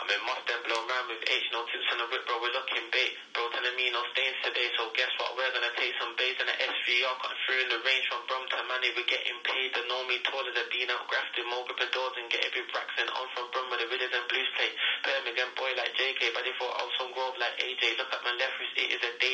it must then blow around with H. No tips on the whip, bro, we're looking bait. Bro telling me no stains today, so guess what? We're gonna take some bays in the SVR. Cutting through in the range from Brum to Manny, we're getting paid. They know me taller than being out grafted. More grip doors and get every Braxton on from Brum with the Ridders and Blues play. Birmingham boy like JK, but they thought I was some grove like AJ. Look at my left wrist, it is a day.